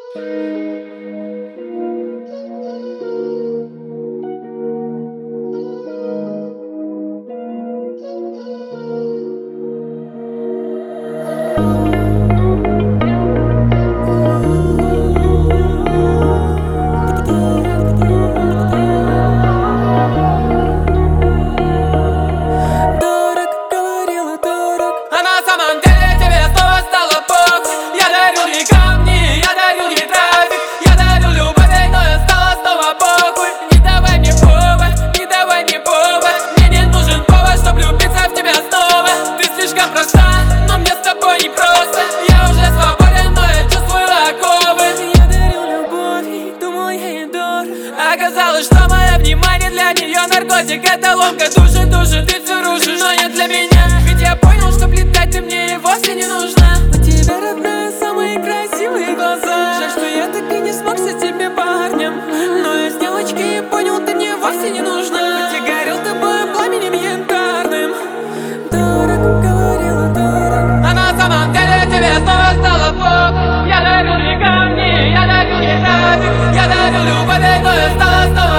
А на самом деле тебе снова стало похуй. Я дарю ей камни, я дарю ей трафик, я дарю любовь, но я стала снова похуй. Не давай мне повод, не давай мне повод. Мне не нужен повод, чтоб влюбиться в тебя снова. Ты слишком проста, но мне с тобой не просто. Я уже свободен, но я чувствую оковы. Я дарю любовь, думал ей дорог. Оказалось, что мое внимание для нее наркотик. Это ломка душит, ты все рушишь, но не для меня. Ведь я понял, что летать ты мне вовсе не нужна. У тебя, родная, самые красивые глаза. Жаль, что я так и не смогся тебе парнем. Но я с девочкой понял, ты мне вовсе не нужна. Хоть я горел тобой пламенем янтарным. Дорог, говорила дорог. А на самом деле тебе снова стало похуй. Я дарю ей камни, я дарю ей трафик, я дарю любовь, но я стала снова